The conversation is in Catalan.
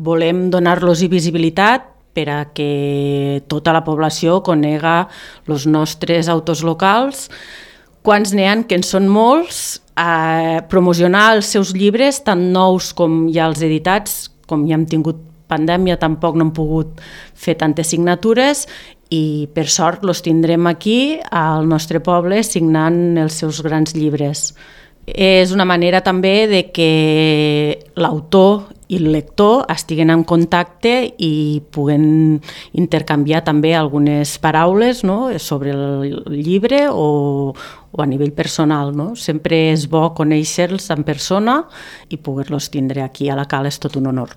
volem donar-los visibilitat per a que tota la població conega els nostres autors locals. Quants n'hi ha, que en són molts, promocionar els seus llibres, tant nous com ja els editats, com ja hem tingut pandèmia, tampoc no hem pogut fer tantes signatures i per sort els tindrem aquí al nostre poble signant els seus grans llibres. És una manera també de que l'autor i el lector estiguen en contacte i puguen intercanviar també algunes paraules, no?, sobre el llibre o a nivell personal, no? Sempre és bo conèixer-los en persona i poder-los tindre aquí a la Cala és tot un honor.